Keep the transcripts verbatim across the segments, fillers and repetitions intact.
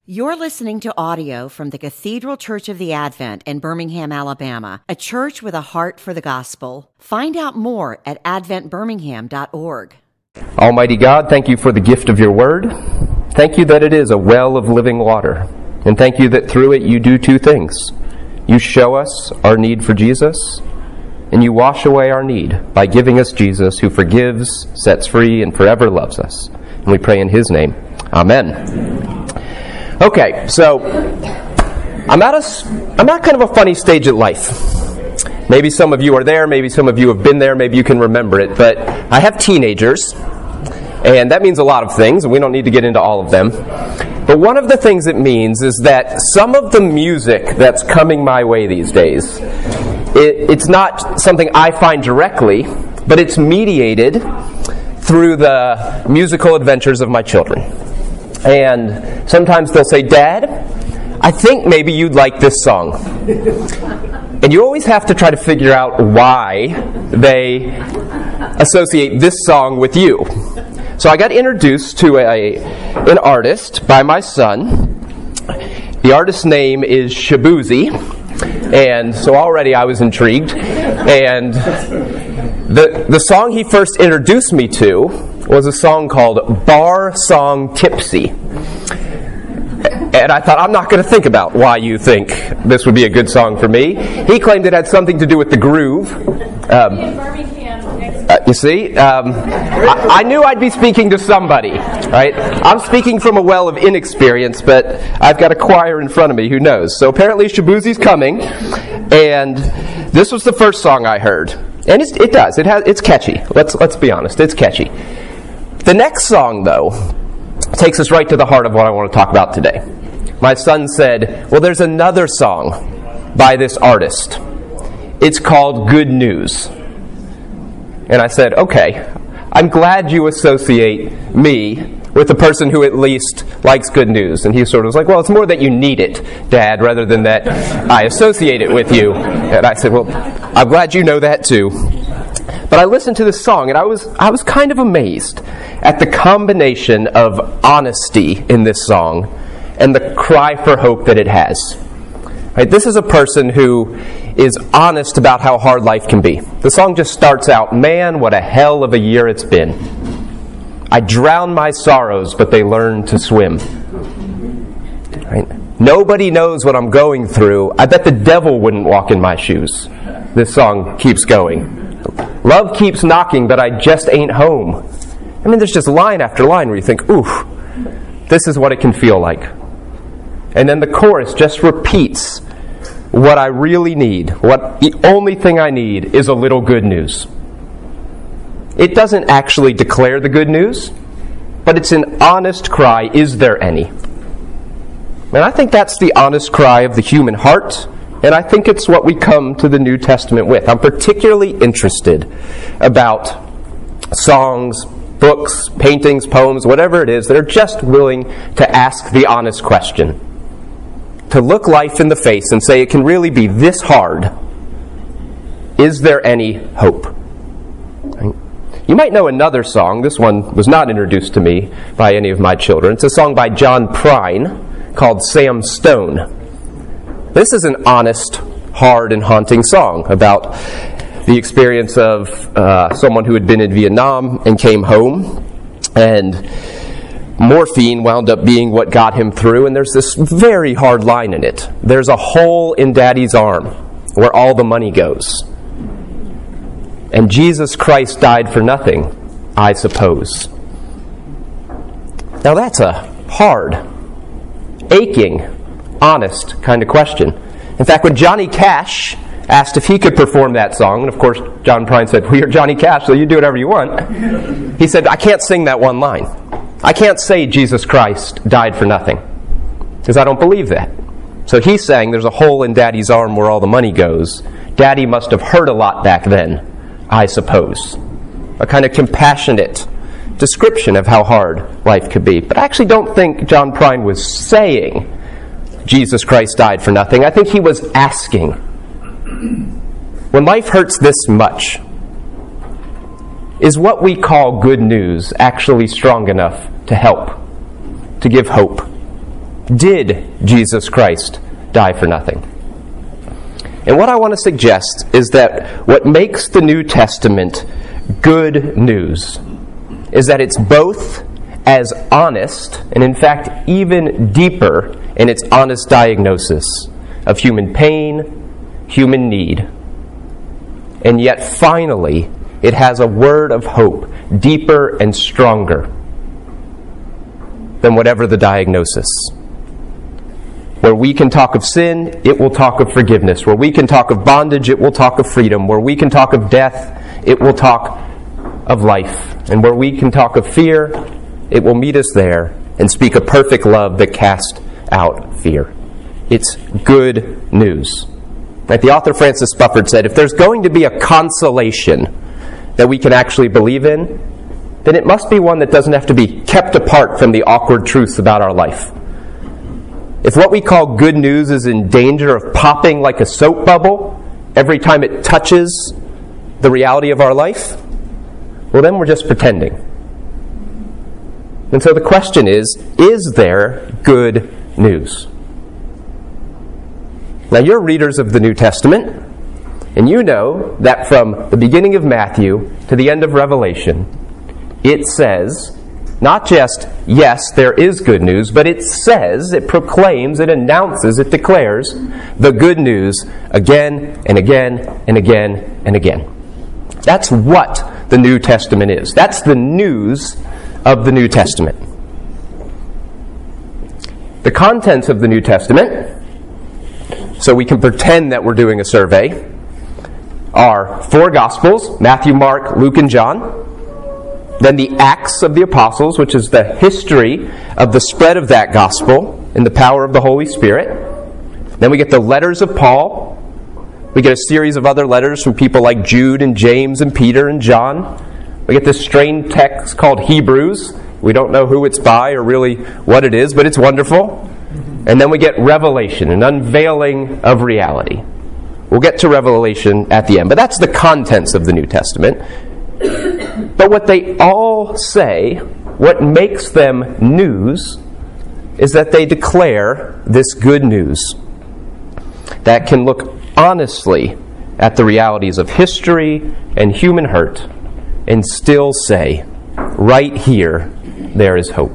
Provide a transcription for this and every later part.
You're listening to audio from the Cathedral Church of the Advent in Birmingham, Alabama, a church with a heart for the gospel. Find out more at advent birmingham dot org. Almighty God, thank you for the gift of your word. Thank you that it is a well of living water. And thank you that through it you do two things. You show us our need for Jesus, and you wash away our need by giving us Jesus, who forgives, sets free, and forever loves us. And we pray in his name. Amen. Okay, so I'm at a, I'm at kind of a funny stage of life. Maybe some of you are there, maybe some of you have been there, maybe you can remember it, but I have teenagers, and that means a lot of things, and we don't need to get into all of them. But one of the things it means is that some of the music that's coming my way these days, it, it's not something I find directly, but it's mediated through the musical adventures of my children. And sometimes they'll say, "Dad, I think maybe you'd like this song." And you always have to try to figure out why they associate this song with you. So I got introduced to a an artist by my son. The artist's name is Shaboozey. And so already I was intrigued. And the the song he first introduced me to was a song called Bar Song Tipsy. And I thought, I'm not going to think about why you think this would be a good song for me. He claimed it had something to do with the groove. Um, uh, you see, um, I, I knew I'd be speaking to somebody, right? I'm speaking from a well of inexperience, but I've got a choir in front of me, who knows? So apparently Shaboozey's coming, and this was the first song I heard. And it's, it does. It has. It's catchy. Let's let's be honest. It's catchy. The next song, though, takes us right to the heart of what I want to talk about today. My son said, well, there's another song by this artist. It's called Good News. And I said, okay, I'm glad you associate me with the person who at least likes good news. And he sort of was like, well, it's more that you need it, Dad, rather than that I associate it with you. And I said, well, I'm glad you know that too. But I listened to this song, and I was I was kind of amazed at the combination of honesty in this song and the cry for hope that it has. Right? This is a person who is honest about how hard life can be. The song just starts out, "Man, what a hell of a year it's been. I drowned my sorrows, but they learned to swim." Right? Nobody knows what I'm going through. I bet the devil wouldn't walk in my shoes. This song keeps going. Love keeps knocking, but I just ain't home. I mean, there's just line after line where you think, oof, this is what it can feel like. And then the chorus just repeats, what I really need, what the only thing I need is a little good news. It doesn't actually declare the good news, but it's an honest cry, is there any? And I think that's the honest cry of the human heart, and I think it's what we come to the New Testament with. I'm particularly interested about songs, books, paintings, poems, whatever it is, that are just willing to ask the honest question. To look life in the face and say, it can really be this hard. Is there any hope? Right? You might know another song. This one was not introduced to me by any of my children. It's a song by John Prine called Sam Stone. This is an honest, hard, and haunting song about the experience of uh, someone who had been in Vietnam and came home, and morphine wound up being what got him through, and there's this very hard line in it. There's a hole in Daddy's arm where all the money goes. And Jesus Christ died for nothing, I suppose. Now that's a hard, aching, honest kind of question. In fact, when Johnny Cash asked if he could perform that song, and of course John Prine said, well, you're Johnny Cash, so you do whatever you want. He said, I can't sing that one line. I can't say Jesus Christ died for nothing, because I don't believe that. So he's saying there's a hole in Daddy's arm where all the money goes. Daddy must have hurt a lot back then, I suppose. A kind of compassionate description of how hard life could be. But I actually don't think John Prine was saying Jesus Christ died for nothing. I think he was asking, when life hurts this much, is what we call good news actually strong enough to help, to give hope? Did Jesus Christ die for nothing? And what I want to suggest is that what makes the New Testament good news is that it's both as honest, and in fact even deeper in its honest diagnosis of human pain, human need. And yet finally, it has a word of hope, deeper and stronger than whatever the diagnosis. Where we can talk of sin, it will talk of forgiveness. Where we can talk of bondage, it will talk of freedom. Where we can talk of death, it will talk of life. And where we can talk of fear, it will meet us there and speak a perfect love that casts out fear. It's good news. Like the author Francis Spufford said, if there's going to be a consolation that we can actually believe in, then it must be one that doesn't have to be kept apart from the awkward truths about our life. If what we call good news is in danger of popping like a soap bubble every time it touches the reality of our life, well, then we're just pretending. And so the question is, is there good news? Now, you're readers of the New Testament, and you know that from the beginning of Matthew to the end of Revelation, it says, not just, yes, there is good news, but it says, it proclaims, it announces, it declares the good news again and again and again and again. That's what the New Testament is. That's the news of the New Testament. The contents of the New Testament, so we can pretend that we're doing a survey, are four Gospels, Matthew, Mark, Luke, and John. Then the Acts of the Apostles, which is the history of the spread of that gospel in the power of the Holy Spirit. Then we get the letters of Paul. We get a series of other letters from people like Jude and James and Peter and John. We get this strange text called Hebrews. We don't know who it's by or really what it is, but it's wonderful. And then we get Revelation, an unveiling of reality. We'll get to Revelation at the end, but that's the contents of the New Testament. But what they all say, what makes them news, is that they declare this good news that can look honestly at the realities of history and human hurt and still say, right here, there is hope.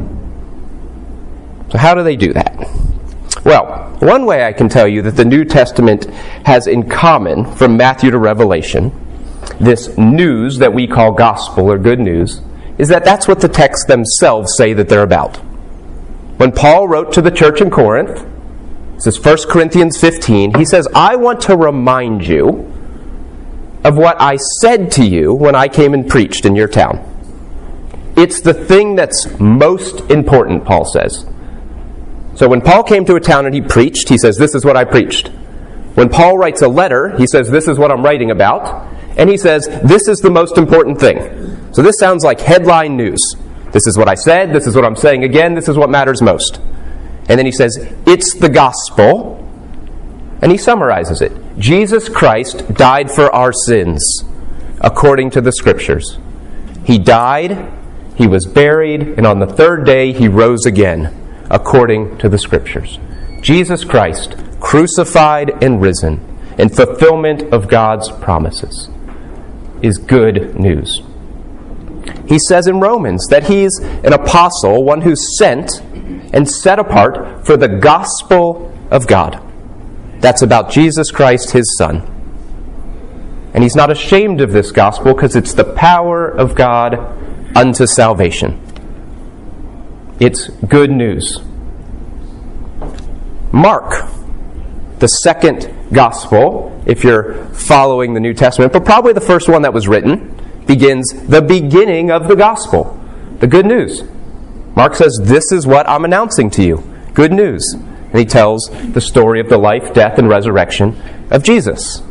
So how do they do that? Well, one way I can tell you that the New Testament has in common from Matthew to Revelation, this news that we call gospel or good news, is that that's what the texts themselves say that they're about. When Paul wrote to the church in Corinth, this is First Corinthians fifteen, he says, I want to remind you of what I said to you when I came and preached in your town. It's the thing that's most important, Paul says. So when Paul came to a town and he preached, he says, this is what I preached. When Paul writes a letter, he says, this is what I'm writing about. And he says, this is the most important thing. So this sounds like headline news. This is what I said, this is what I'm saying again, this is what matters most. And then he says, it's the gospel. And he summarizes it. Jesus Christ died for our sins, according to the Scriptures. He died, he was buried, and on the third day he rose again, according to the Scriptures. Jesus Christ, crucified and risen, in fulfillment of God's promises, is good news. He says in Romans that he's an apostle, one who's sent and set apart for the gospel of God. That's about Jesus Christ, his Son. And he's not ashamed of this gospel because it's the power of God unto salvation. It's good news. Mark, the second gospel, if you're following the New Testament, but probably the first one that was written, begins the beginning of the gospel, the good news. Mark says, this is what I'm announcing to you, good news. And he tells the story of the life, death, and resurrection of Jesus.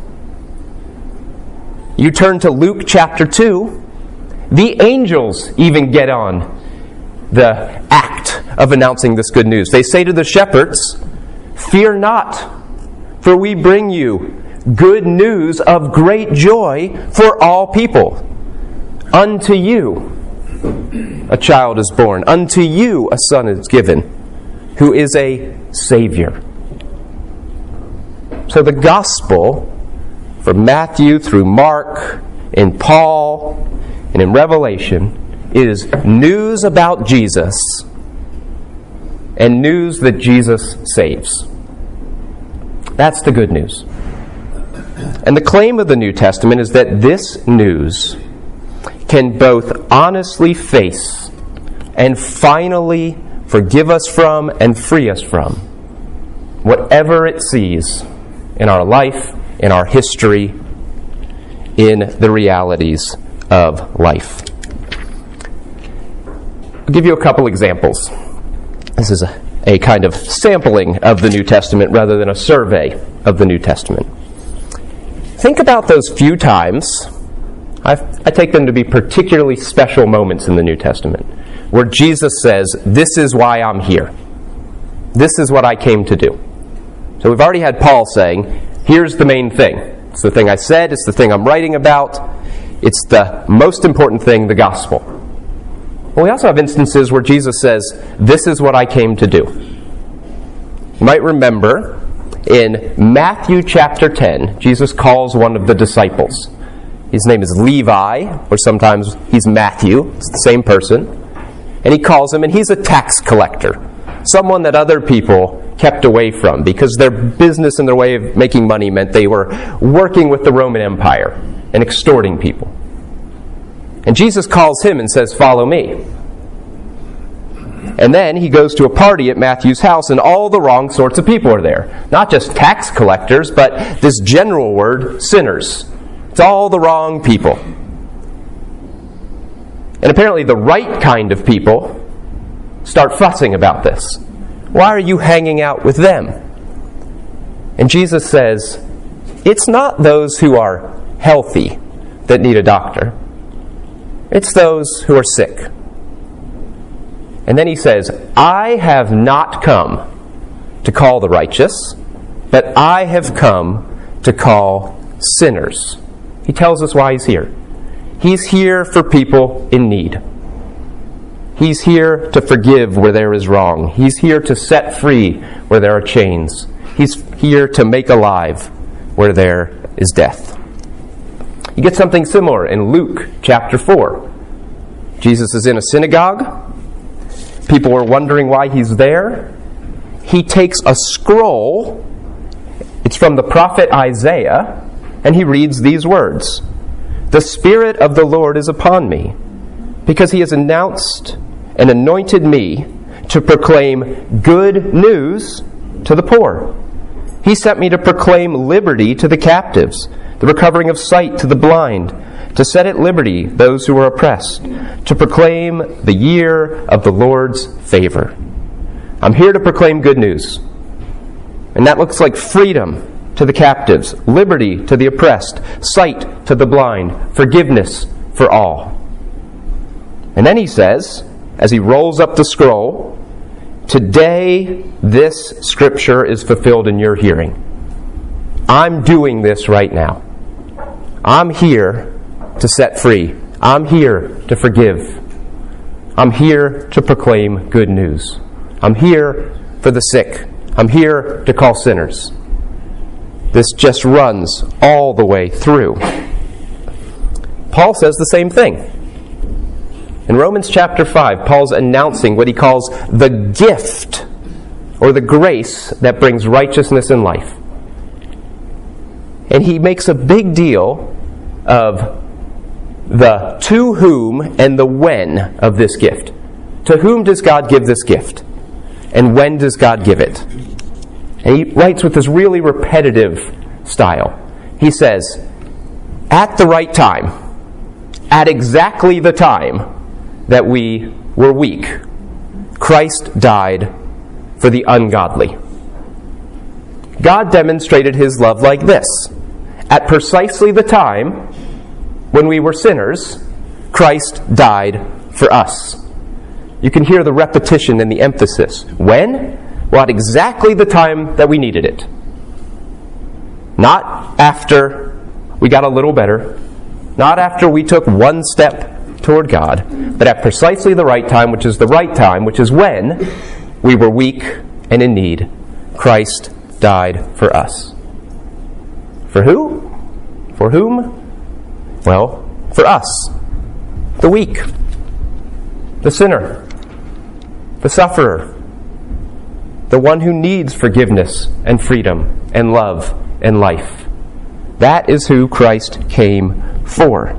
You turn to Luke chapter two, the angels even get on the act of announcing this good news. They say to the shepherds, fear not, for we bring you good news of great joy for all people. Unto you a child is born. Unto you a son is given. who is a Savior. So the gospel, from Matthew through Mark, in Paul, and in Revelation, is news about Jesus and news that Jesus saves. That's the good news. And the claim of the New Testament is that this news can both honestly face and finally forgive us from and free us from whatever it sees in our life, in our history, in the realities of life. I'll give you a couple examples. This is a, a kind of sampling of the New Testament rather than a survey of the New Testament. Think about those few times, I've, I take them to be particularly special moments in the New Testament, where Jesus says, "This is why I'm here. This is what I came to do." So we've already had Paul saying, here's the main thing. It's the thing I said, it's the thing I'm writing about, it's the most important thing, the gospel. Well, we also have instances where Jesus says, this is what I came to do. You might remember in Matthew chapter ten, Jesus calls one of the disciples. His name is Levi, or sometimes he's Matthew. It's the same person. And he calls him, and he's a tax collector. Someone that other people kept away from because their business and their way of making money meant they were working with the Roman Empire and extorting people. And Jesus calls him and says, "Follow me." And then he goes to a party at Matthew's house, and all the wrong sorts of people are there. Not just tax collectors, but this general word, sinners. It's all the wrong people. And apparently the right kind of people start fussing about this. Why are you hanging out with them? And Jesus says, it's not those who are healthy that need a doctor. It's those who are sick. And then he says, I have not come to call the righteous, but I have come to call sinners. He tells us why he's here. He's here for people in need. He's here to forgive where there is wrong. He's here to set free where there are chains. He's here to make alive where there is death. You get something similar in Luke chapter four. Jesus is in a synagogue. People are wondering why he's there. He takes a scroll. It's from the prophet Isaiah, and he reads these words. The Spirit of the Lord is upon me, because he has announced and anointed me to proclaim good news to the poor. He sent me to proclaim liberty to the captives, the recovering of sight to the blind, to set at liberty those who are oppressed, to proclaim the year of the Lord's favor. I'm here to proclaim good news. And that looks like freedom to the captives, liberty to the oppressed, sight to the blind, forgiveness for all. And then he says, as he rolls up the scroll, today this scripture is fulfilled in your hearing. I'm doing this right now. I'm here to set free. I'm here to forgive. I'm here to proclaim good news. I'm here for the sick. I'm here to call sinners. This just runs all the way through. Paul says the same thing. In Romans chapter five, Paul's announcing what he calls the gift or the grace that brings righteousness in life. And he makes a big deal of the to whom and the when of this gift. To whom does God give this gift? And when does God give it? And he writes with this really repetitive style. He says, at the right time, at exactly the time that we were weak, Christ died for the ungodly. God demonstrated his love like this. At precisely the time when we were sinners, Christ died for us. You can hear the repetition and the emphasis. When? Well, at exactly the time that we needed it. Not after we got a little better. Not after we took one step toward God. But at precisely the right time, which is the right time, which is when we were weak and in need, Christ died for us. For who? For whom? Well, for us, the weak, the sinner, the sufferer, the one who needs forgiveness and freedom and love and life. That is who Christ came for.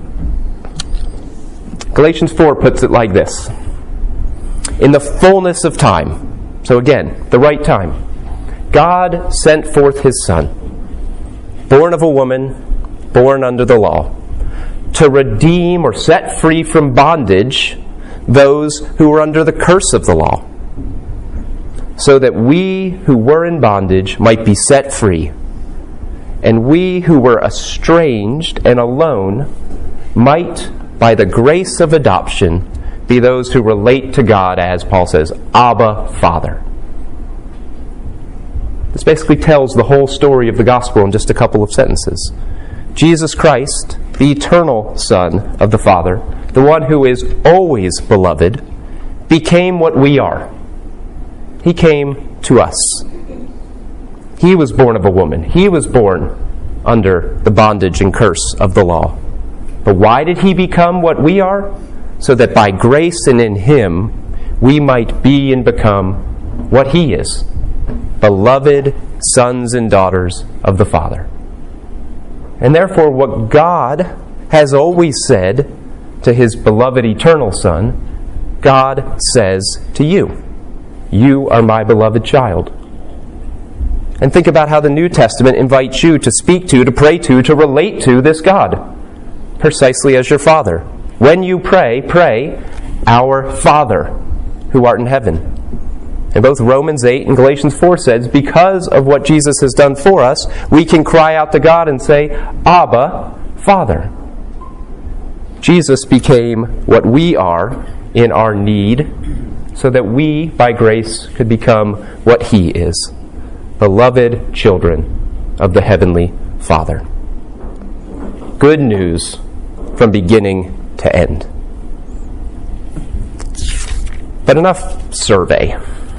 Galatians four puts it like this. In the fullness of time, so again, the right time, God sent forth his Son, born of a woman, born under the law, to redeem or set free from bondage those who were under the curse of the law, so that we who were in bondage might be set free, and we who were estranged and alone might, by the grace of adoption, be those who relate to God as, Paul says, Abba, Father. This basically tells the whole story of the gospel in just a couple of sentences. Jesus Christ, the eternal Son of the Father, the one who is always beloved, became what we are. He came to us. He was born of a woman. He was born under the bondage and curse of the law. But why did he become what we are? So that by grace and in him, we might be and become what he is, beloved sons and daughters of the Father. And therefore, what God has always said to his beloved eternal Son, God says to you, you are my beloved child. And think about how the New Testament invites you to speak to, to pray to, to relate to this God, precisely as your Father. When you pray, pray, our Father, who art in heaven. And both Romans eight and Galatians four says, because of what Jesus has done for us, we can cry out to God and say, Abba, Father. Jesus became what we are in our need, so that we, by grace, could become what he is, beloved children of the Heavenly Father. Good news from beginning to end. But enough survey.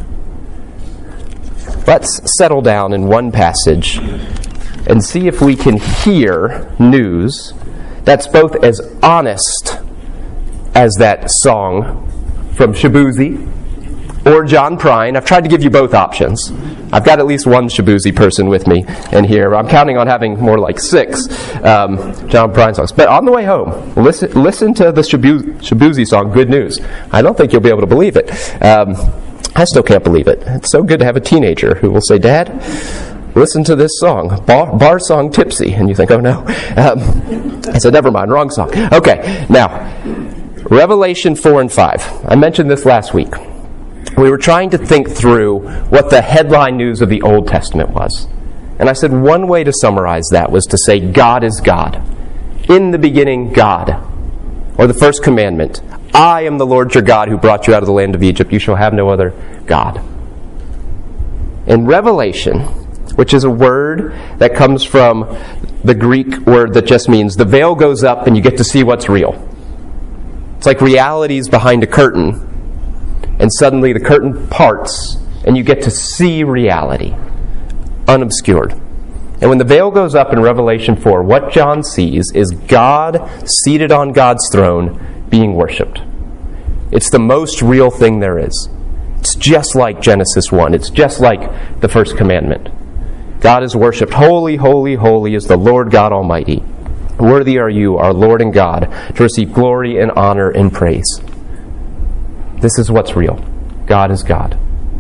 Let's settle down in one passage and see if we can hear news that's both as honest as that song from Shabuzi or John Prine. I've tried to give you both options. I've got at least one Shabuzi person with me in here. I'm counting on having more like six um, John Prine songs. But on the way home, listen listen to the Shabu- Shabuzi song, Good News. I don't think you'll be able to believe it. Um, I still can't believe it. It's so good to have a teenager who will say, Dad, listen to this song, bar, bar song Tipsy. And you think, oh no. Um, I said, never mind, wrong song. Okay, now, Revelation four and five. I mentioned this last week. We were trying to think through what the headline news of the Old Testament was. And I said one way to summarize that was to say God is God. In the beginning, God. Or the first commandment, I am the Lord your God who brought you out of the land of Egypt. You shall have no other God. In Revelation, which is a word that comes from the Greek word that just means the veil goes up and you get to see what's real. It's like reality's behind a curtain, and suddenly the curtain parts and you get to see reality, unobscured. And when the veil goes up in Revelation four, what John sees is God seated on God's throne being worshipped. It's the most real thing there is. It's just like Genesis one. It's just like the first commandment. God is worshipped. Holy, holy, holy is the Lord God Almighty. Worthy are you, our Lord and God, to receive glory and honor and praise. This is what's real. God is God.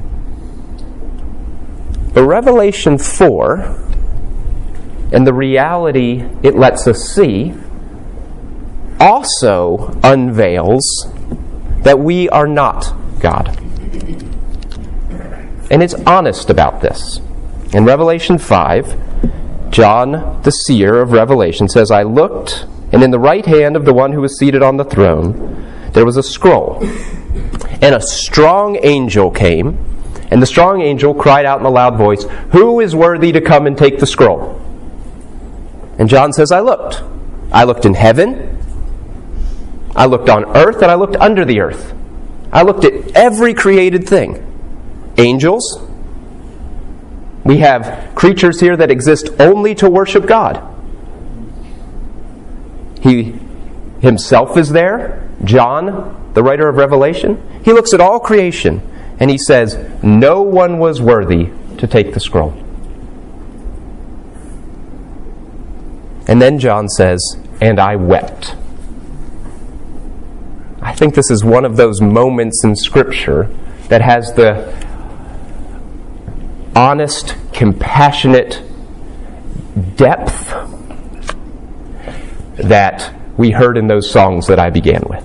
But Revelation four, and the reality it lets us see, also unveils that we are not God. And it's honest about this. In Revelation five, John, the seer of Revelation, says, I looked, and in the right hand of the one who was seated on the throne, there was a scroll. And a strong angel came, and the strong angel cried out in a loud voice, who is worthy to come and take the scroll? And John says, I looked. I looked in heaven, I looked on earth, and I looked under the earth. I looked at every created thing. angels. We have creatures here that exist only to worship God. He himself is there. John, the writer of Revelation, he looks at all creation and he says, no one was worthy to take the scroll. And then John says, and I wept. I think this is one of those moments in Scripture that has the honest, compassionate depth that we heard in those songs that I began with.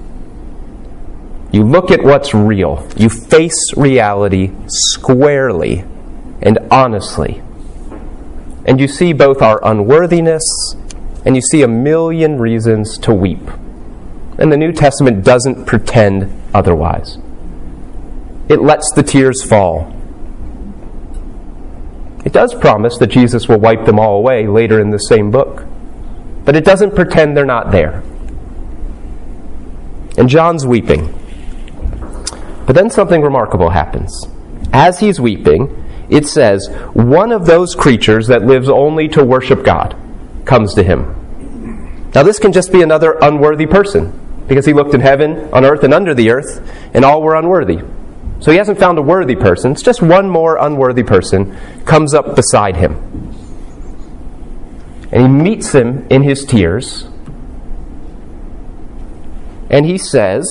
You look at what's real. You face reality squarely and honestly. And you see both our unworthiness and you see a million reasons to weep. And the New Testament doesn't pretend otherwise. It lets the tears fall. It does promise that Jesus will wipe them all away later in the same book. But it doesn't pretend they're not there. And John's weeping. But then something remarkable happens. As he's weeping, it says, one of those creatures that lives only to worship God comes to him. Now this can just be another unworthy person, because he looked in heaven, on earth, and under the earth, and all were unworthy. So he hasn't found a worthy person. It's just one more unworthy person comes up beside him. And he meets him in his tears. And he says,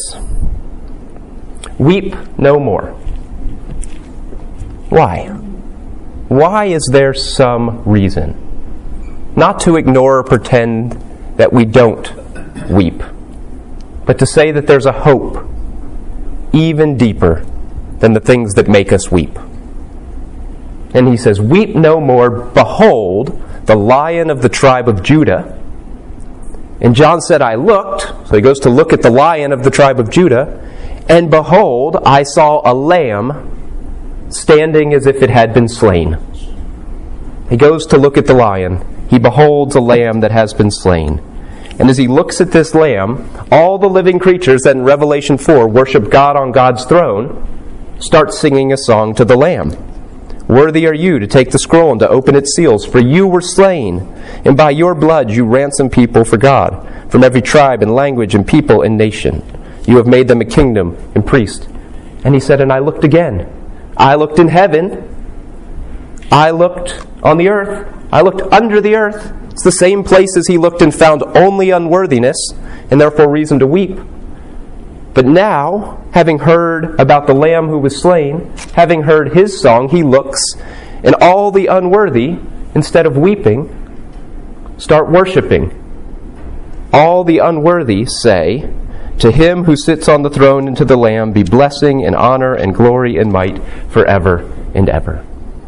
weep no more. Why? Why is there some reason? Not to ignore or pretend that we don't weep, but to say that there's a hope even deeper than the things that make us weep. And he says, weep no more, behold, the Lion of the tribe of Judah. And John said, I looked, so he goes to look at the Lion of the tribe of Judah, and behold, I saw a lamb standing as if it had been slain. He goes to look at the lion. He beholds a lamb that has been slain. And as he looks at this lamb, all the living creatures that in Revelation four worship God on God's throne start singing a song to the Lamb. Worthy are you to take the scroll and to open its seals, for you were slain, and by your blood you ransomed people for God, from every tribe and language and people and nation. You have made them a kingdom and priest. And he said, and I looked again. I looked in heaven. I looked on the earth. I looked under the earth. It's the same place as he looked and found only unworthiness, and therefore reason to weep. But now, having heard about the Lamb who was slain, having heard his song, he looks, and all the unworthy, instead of weeping, start worshiping. All the unworthy say, to him who sits on the throne and to the Lamb be blessing and honor and glory and might forever and ever.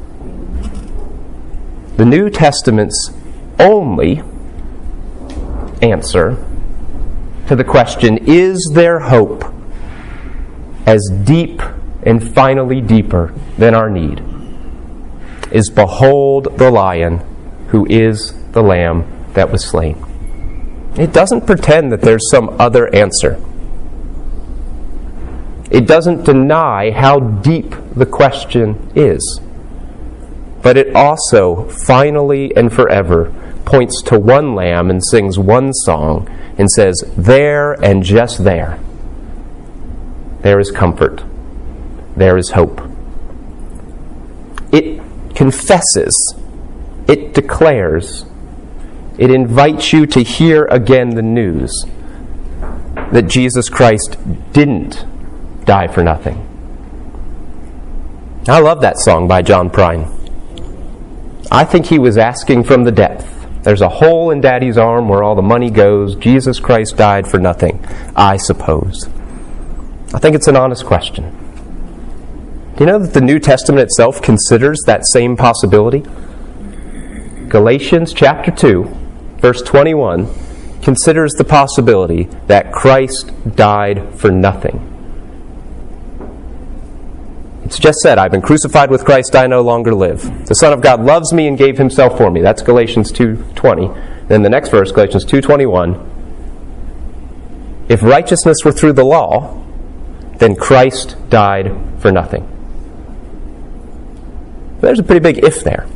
The New Testament's only answer to the question, is there hope as deep and finally deeper than our need, is behold the Lion who is the Lamb that was slain. It doesn't pretend that there's some other answer. It doesn't deny how deep the question is. But it also, finally and forever, points to one lamb and sings one song and says, there and just there, there is comfort. There is hope. It confesses. It declares. It invites you to hear again the news that Jesus Christ didn't die for nothing. I love that song by John Prine. I think he was asking from the depth. There's a hole in Daddy's arm where all the money goes. Jesus Christ died for nothing, I suppose. I think it's an honest question. Do you know that the New Testament itself considers that same possibility? Galatians chapter two, verse twenty-one, considers the possibility that Christ died for nothing. It's just said, I've been crucified with Christ, I no longer live. The Son of God loves me and gave himself for me. That's Galatians two twenty. Then the next verse, Galatians two twenty-one. If righteousness were through the law, then Christ died for nothing. There's a pretty big if there.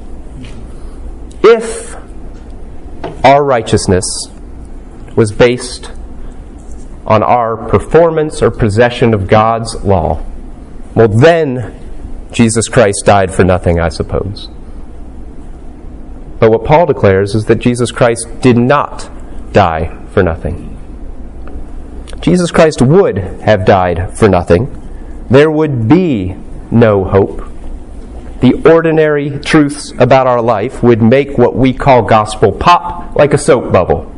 If our righteousness was based on our performance or possession of God's law, well then Jesus Christ died for nothing, I suppose. But what Paul declares is that Jesus Christ did not die for nothing. Jesus Christ would have died for nothing. There would be no hope. The ordinary truths about our life would make what we call gospel pop like a soap bubble.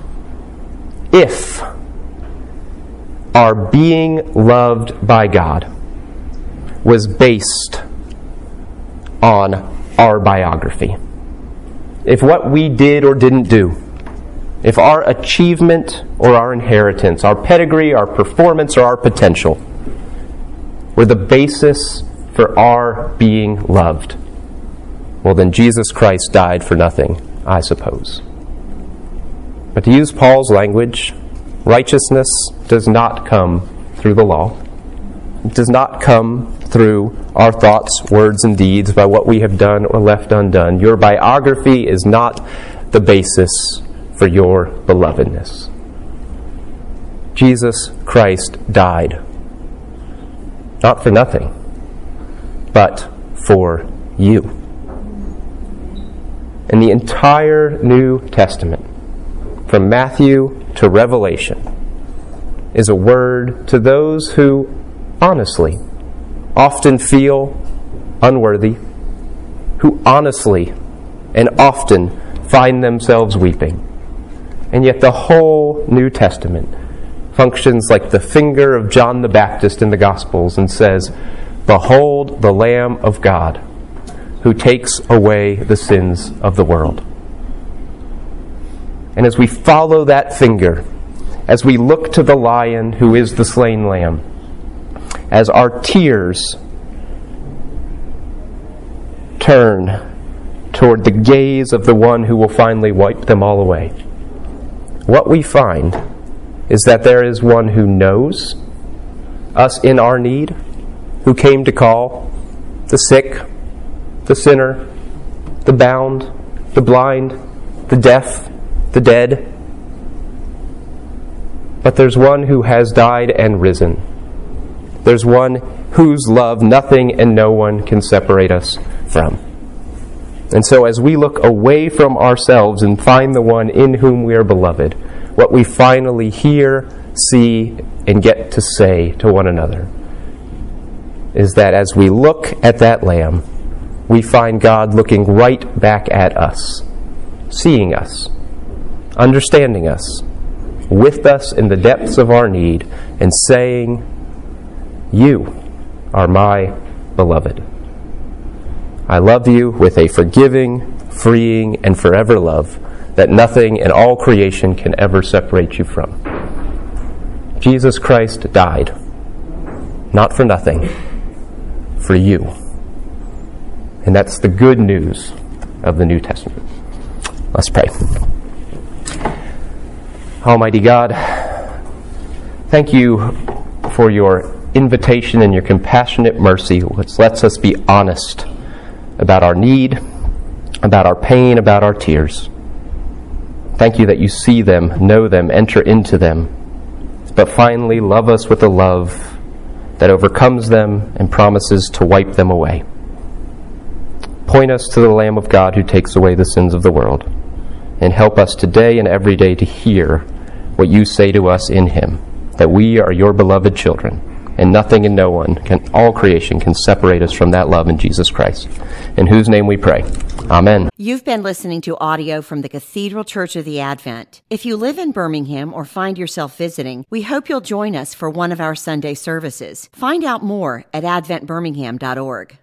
If our being loved by God was based on our biography. If what we did or didn't do, if our achievement or our inheritance, our pedigree, our performance, or our potential were the basis for our being loved, well then Jesus Christ died for nothing, I suppose. But to use Paul's language, righteousness does not come through the law. It does not come through our thoughts, words, and deeds by what we have done or left undone. Your biography is not the basis for your belovedness. Jesus Christ died, not for nothing, but for you. And the entire New Testament, from Matthew to Revelation, is a word to those who honestly often feel unworthy, who honestly and often find themselves weeping. And yet the whole New Testament functions like the finger of John the Baptist in the Gospels and says, "Behold the Lamb of God, who takes away the sins of the world." And as we follow that finger, as we look to the lion who is the slain lamb, as our tears turn toward the gaze of the one who will finally wipe them all away, what we find is that there is one who knows us in our need, who came to call the sick, the sinner, the bound, the blind, the deaf, the dead. But there's one who has died and risen. There's one whose love nothing and no one can separate us from. And so as we look away from ourselves and find the one in whom we are beloved, what we finally hear, see, and get to say to one another is that as we look at that Lamb, we find God looking right back at us, seeing us, understanding us, with us in the depths of our need, and saying, "You are my beloved. I love you with a forgiving, freeing, and forever love that nothing in all creation can ever separate you from." Jesus Christ died, not for nothing, for you. And that's the good news of the New Testament. Let's pray. Almighty God, thank you for your invitation and your compassionate mercy, which lets us be honest about our need, about our pain, about our tears. Thank you that you see them, know them, enter into them, but finally love us with a love that overcomes them and promises to wipe them away. Point us to the Lamb of God who takes away the sins of the world, and help us today and every day to hear what you say to us in him, that we are your beloved children, and nothing and no one, can, all creation, can separate us from that love in Jesus Christ, in whose name we pray. Amen. You've been listening to audio from the Cathedral Church of the Advent. If you live in Birmingham or find yourself visiting, we hope you'll join us for one of our Sunday services. Find out more at advent birmingham dot org.